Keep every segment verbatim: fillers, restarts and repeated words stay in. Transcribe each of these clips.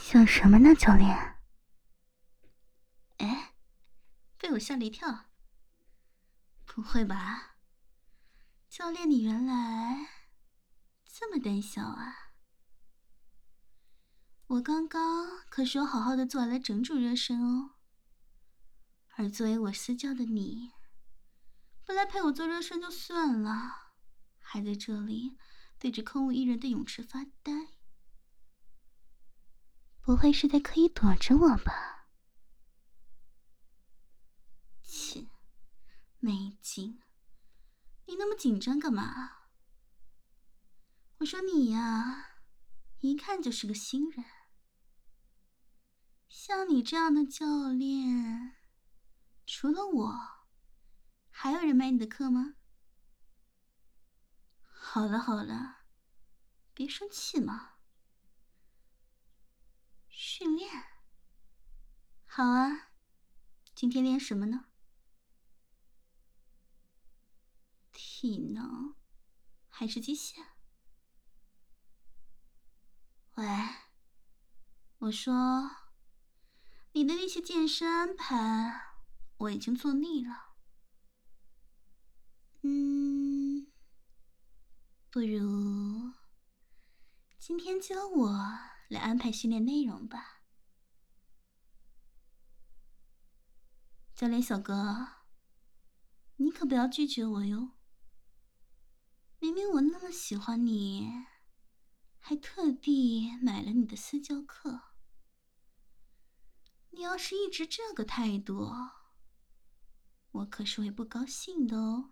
想什么呢，教练？ 哎，被我吓了一跳。不会吧，教练，你原来这么胆小啊！我刚刚可是有好好的做完了整组热身哦。而作为我私教的你，不来陪我做热身就算了，还在这里对着空无一人的泳池发呆， 不会是在刻意躲着我吧？ 切，没劲！你那么紧张干嘛？我说你呀，一看就是个新人。像你这样的教练，除了我，还有人买你的课吗？好了好了，别生气嘛。训练，好啊，今天练什么呢？体能还是机械？喂，我说，你的那些健身安排我已经做腻了。嗯，不如今天教我来安排训练内容吧。教练小哥，你可不要拒绝我哟。明明我那么喜欢你，还特地买了你的私教课。你要是一直这个态度，我可是会不高兴的哦。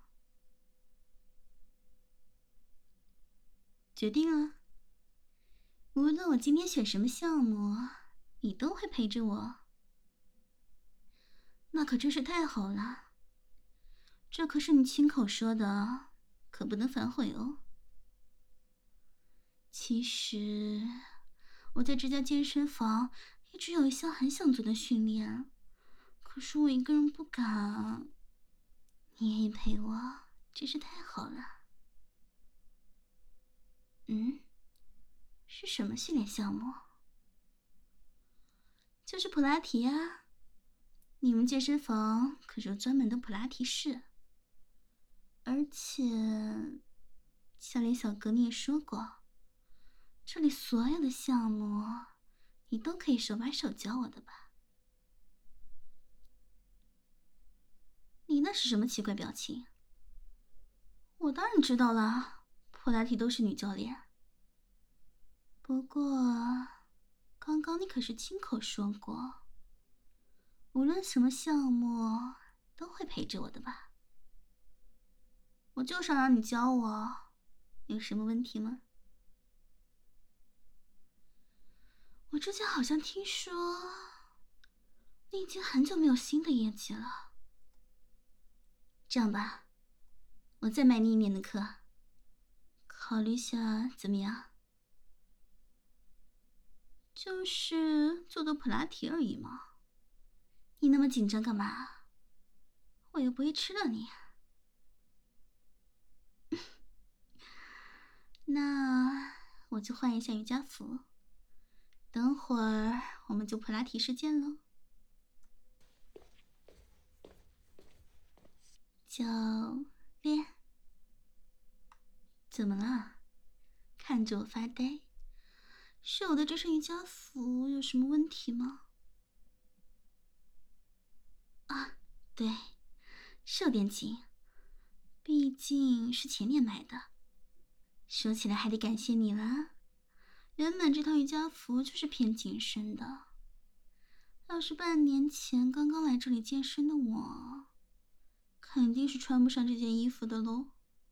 决定了，无论我今天选什么项目，你都会陪着我。那可真是太好了，这可是你亲口说的，可不能反悔哦。其实，我在这家健身房一直有一项很想做的训练，可是我一个人不敢。你愿意陪我，真是太好了。嗯，是什么训练项目？就是普拉提啊。你们健身房可是有专门的普拉提室，而且教练小哥你也说过，这里所有的项目你都可以手把手教我的吧？你那是什么奇怪表情？我当然知道了，普拉提都是女教练。不过，刚刚你可是亲口说过，无论什么项目都会陪着我的吧？我就想让你教我，有什么问题吗？我之前好像听说，你已经很久没有新的业绩了。这样吧，我再买你一年的课，考虑下怎么样？就是做做普拉提而已嘛。你那么紧张干嘛？我又不会吃了你。那我就换一下瑜伽服，等会儿我们就普拉提室见喽。教练，怎么了？看着我发呆，是我的这身瑜伽服有什么问题吗？啊，对，是有点紧，毕竟是前年买的。说起来还得感谢你了，原本这套瑜伽服就是偏紧身的，要是半年前刚刚来这里健身的我，肯定是穿不上这件衣服的喽。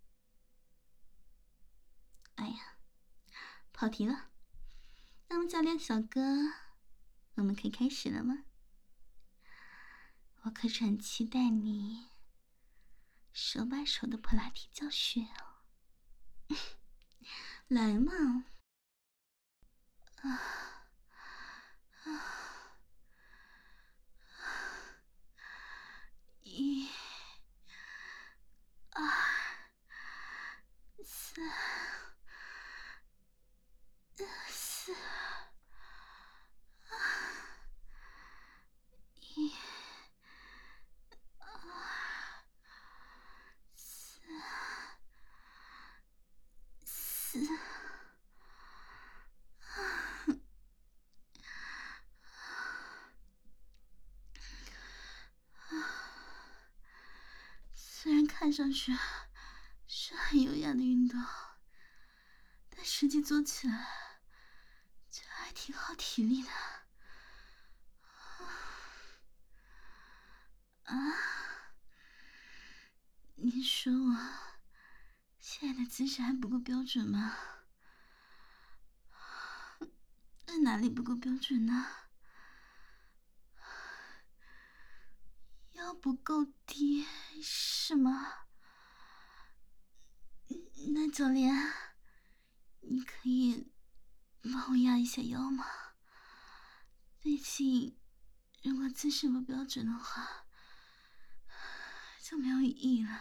哎呀，跑题了。那么教练小哥，我们可以开始了吗？我可是很期待你手把手的普拉提教学哦。来嘛！啊啊！一、二、三、四、 上去是很优雅的运动，但实际做起来却还挺耗体力的。啊，你说我现在的姿势还不够标准吗？那哪里不够标准呢？腰不够低是吗？那教练，你可以帮我压一下腰吗？毕竟，如果姿势不标准的话，就没有意义了。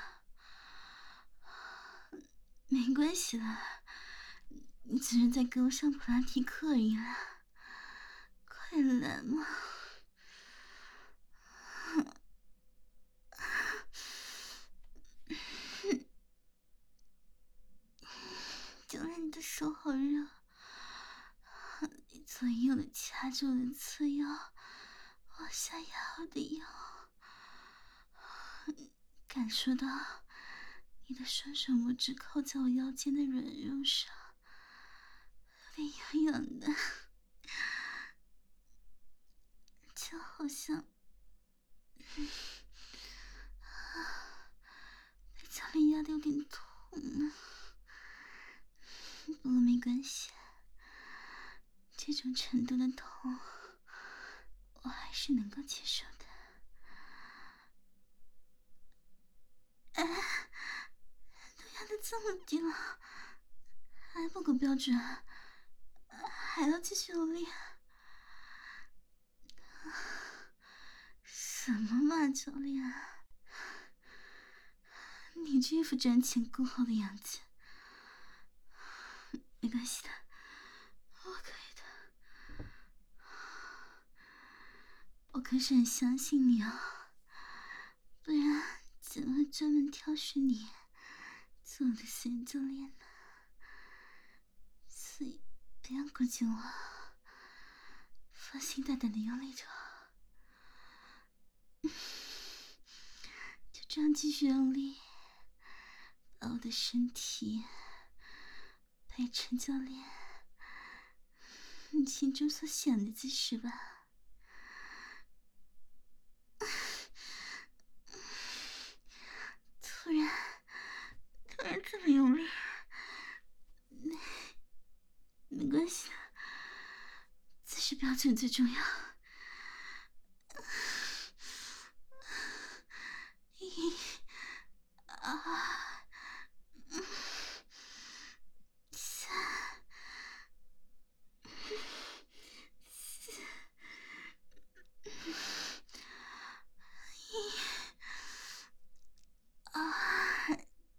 没关系啦，你只是在给我上普拉提课而已啦。快来嘛！教练，你的手好热，你左右的掐住我的侧腰，往下压我的腰，感受到你的双手拇指靠在我腰间的软肉上，有点痒痒的，就好像被教练压得有点痛呢。不过没关系，这种程度的痛，我还是能够接受的。哎，都压得这么低了，还不够标准，还要继续努力。什么嘛，教练？你这副瞻前顾后的样子。没关系的，我可以的。我可是很相信你啊，不然怎么会专门挑选你做我的私人教练呢？所以不要顾忌我，放心大胆的用力就好。就这样继续用力，把我的身体陪陈教练你心中所想的姿势吧。突然，突然这么用力，没没关系的，姿势标准最重要。一、二、三、四、一、二、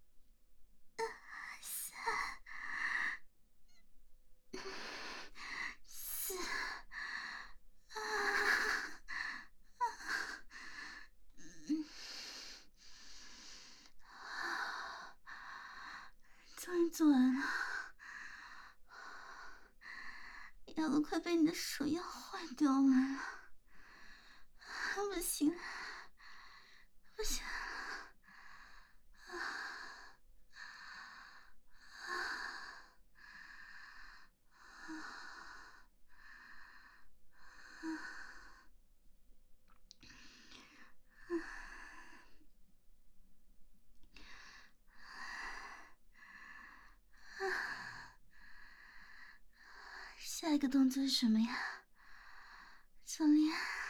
三、四、嗯，终于做完了，腰都快被你的手压坏掉了，不行，不行。下一个动作是什么呀，教练？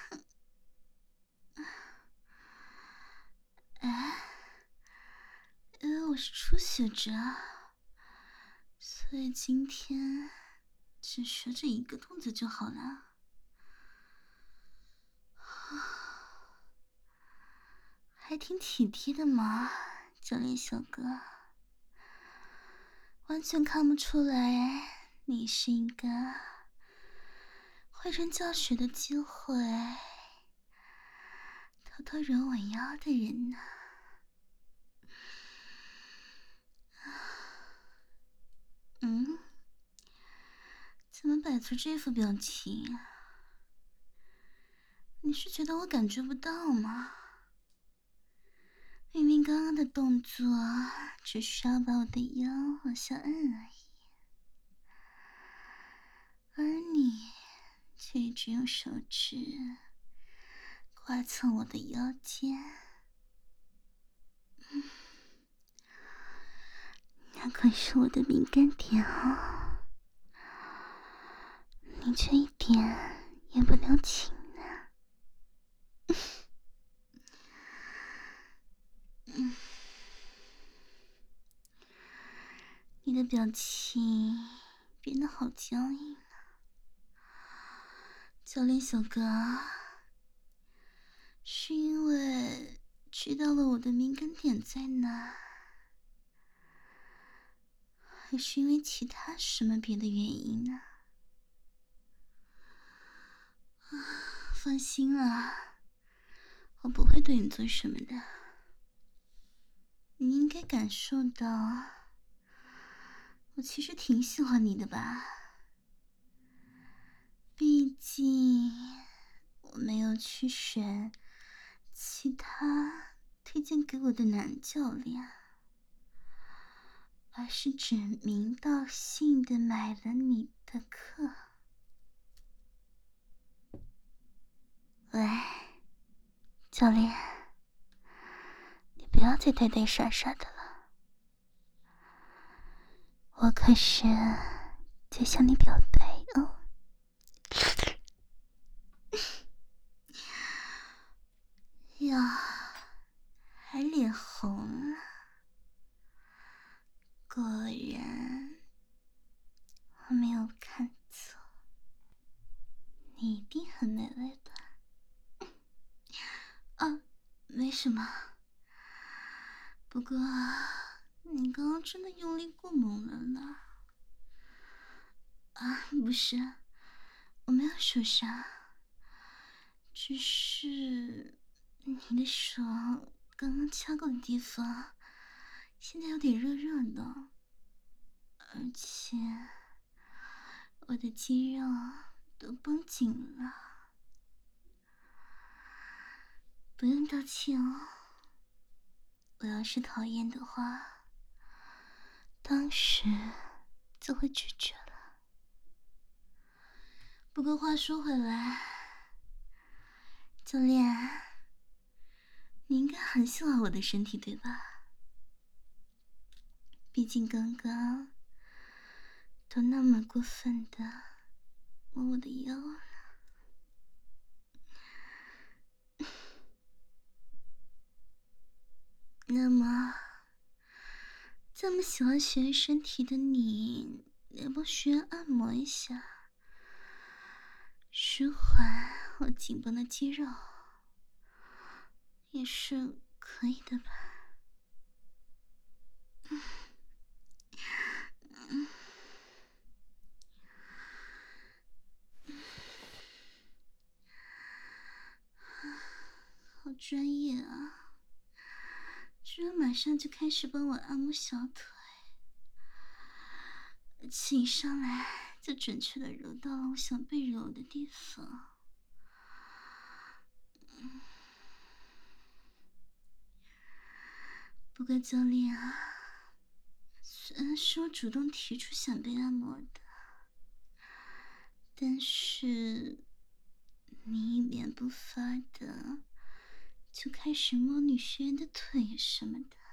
哎，因为我是初学者，所以今天只学这一个动作就好了。还挺体贴的嘛，教练小哥，完全看不出来你是一个会趁教学的机会偷偷揉我腰的人呢。嗯，怎么摆出这副表情？你是觉得我感觉不到吗？ 明明刚刚的动作只需要把我的腰往下按而已，而你却一直用手指刮蹭我的腰间，嗯，那可是我的敏感点哦，你却一点也不留情呢。嗯，你的表情变得好僵硬啊，教练小哥，是因为知道了我的敏感点在哪，还是因为其他什么别的原因呢？啊，放心啦，我不会对你做什么的。你应该感受到，我其实挺喜欢你的吧？毕竟我没有去选其他推荐给我的男教练，而是指名道姓的买了你的课。喂，教练，你不要再呆呆傻傻的了，我可是在向你表白哦。呀，还脸红了，果然我没有看错，你一定很美味吧？啊，没什么，不过你刚刚真的用力过猛了呢。啊，不是，我没有受伤，只是你的手刚刚掐过的地方现在有点热热的，而且我的肌肉都绷紧了。不用道歉哦，我要是讨厌的话，当时就会拒绝了。不过话说回来，教练，你应该很喜欢我的身体对吧？毕竟刚刚都那么过分的摸我的腰了。那么这么喜欢学身体的你，要不学按摩一下，舒缓我紧绷的肌肉，也是可以的吧？嗯嗯好专业啊，居然马上就开始帮我按摩小腿，而且一上来就准确的揉到了我想被揉的地方。嗯，不过教练啊，虽然是我主动提出想被按摩的，但是你一脸不发的就开始摸女学员的腿什么的，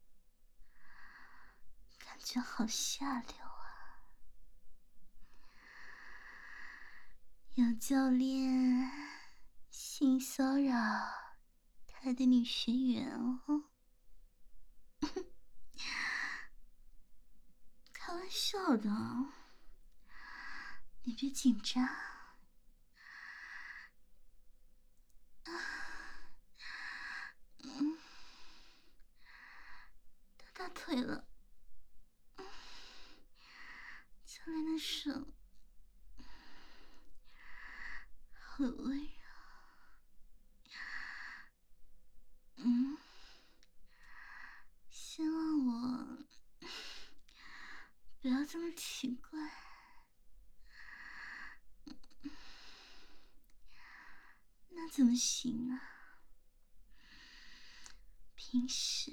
感觉好下流啊！有教练性骚扰他的女学员哦。开玩笑的，你别紧张。嗯，到大腿了。嗯，教练的手好温柔。嗯，希望我不要这么奇怪。那怎么行啊？ 平时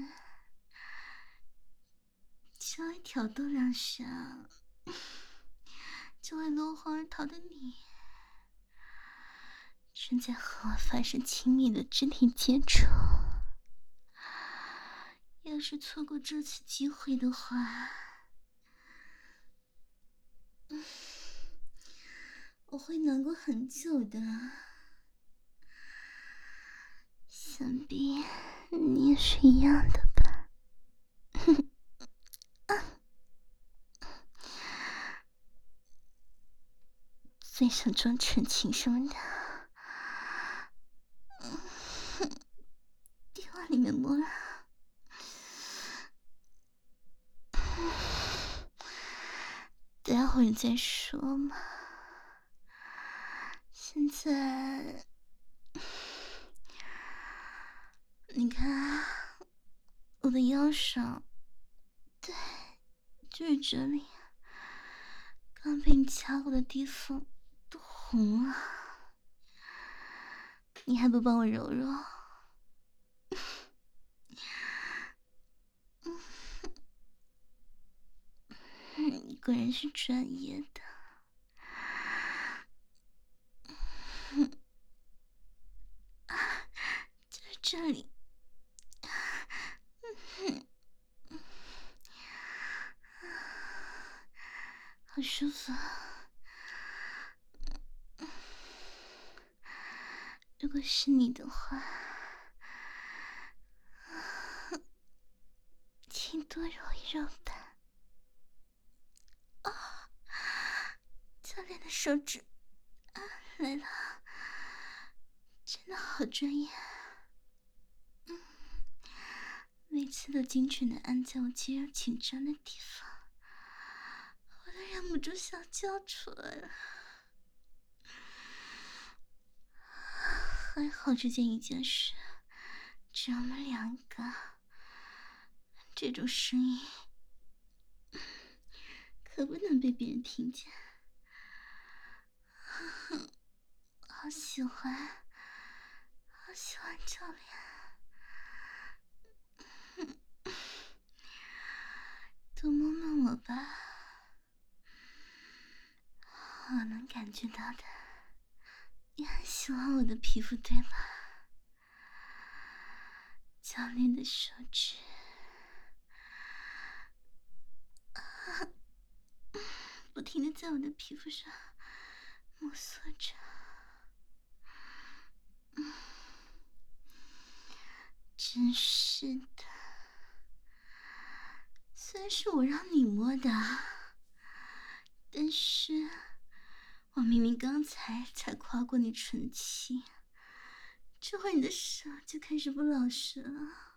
稍微挑逗两下就会落荒而逃的你，正在和我发生亲密的肢体接触。要是错过这次机会的话，我会难过很久的。想必你也是一样的吧。最想装纯情什么的，别往里面摸了。待会儿再说嘛。现在，你看我的腰上，对，就是这里，刚被你掐过的地方都红了，你还不帮我揉揉？你果然是专业的。就是这里，好舒服。如果是你的话，请多揉一揉吧。啊，教练的手指啊来了，真的好专业。嗯，每次都精准的按在我肌肉紧张的地方，我都忍不住想叫出来了。还好这件一件事只有我们两个，这种声音可不能被别人听见。好喜欢，好喜欢教练，多摸摸我吧。我能感觉到的，你很喜欢我的皮肤对吧？教练的手指不停地在我的皮肤上摩挲着。嗯，真是的，虽然是我让你摸的，但是我明明刚才才夸过你纯情，这会你的手就开始不老实了。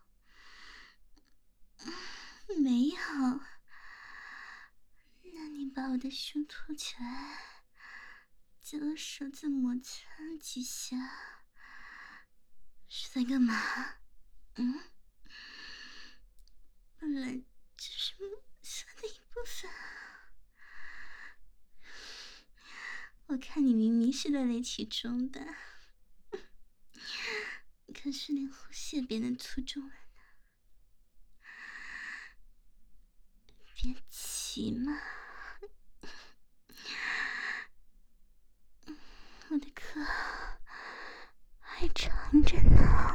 没有，那你把我的胸托起来，借我手再摩擦几下，是在干嘛？嗯，本来就是胸的一部分。我看你明明是乐在其中的，可是连呼吸也变得粗重了呢。别急嘛，我的课还长着呢。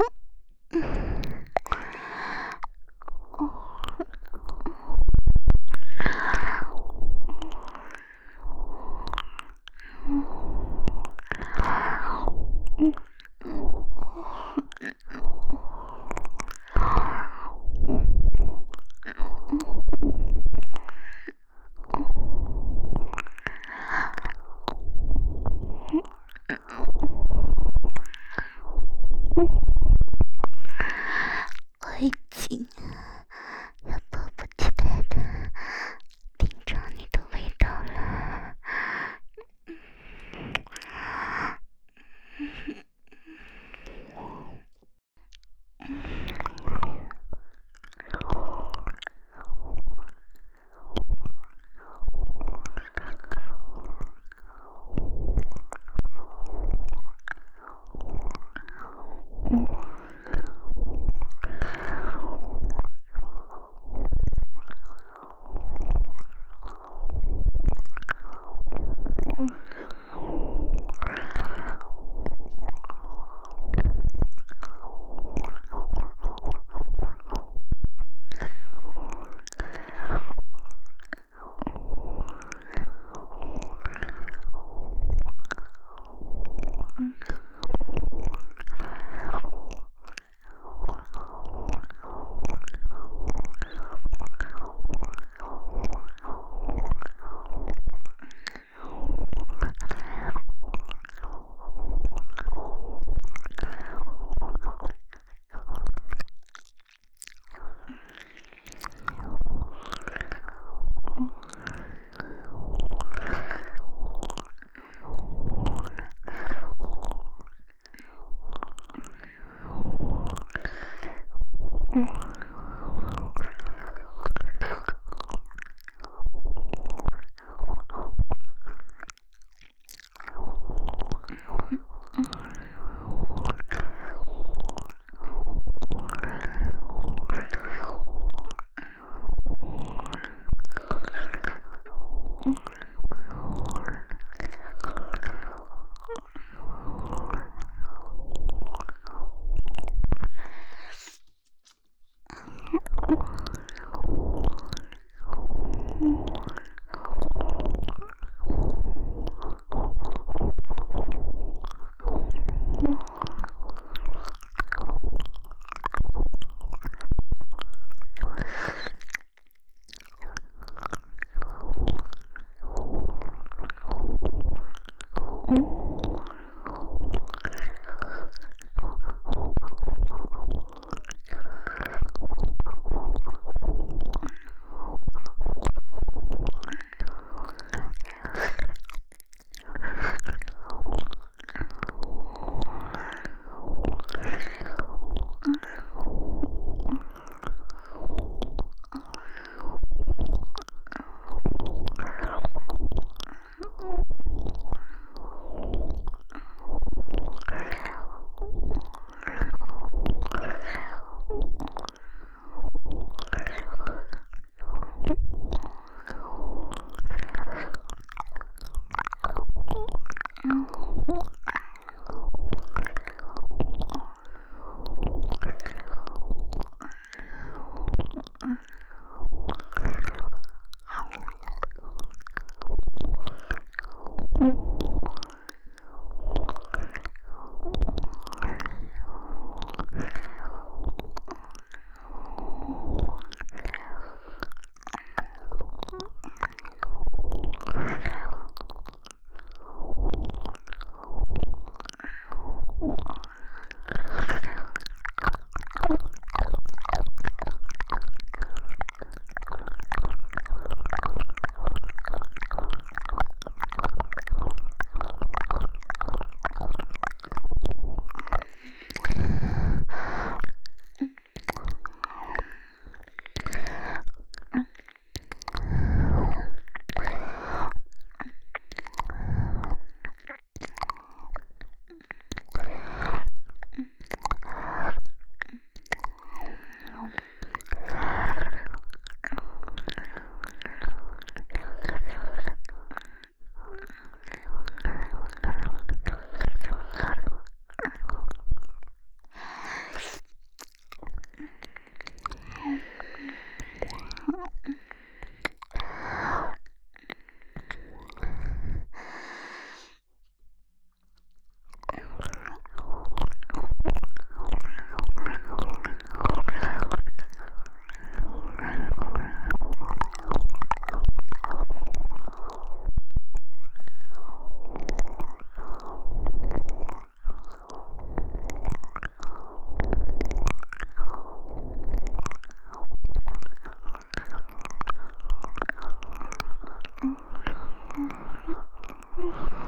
嗯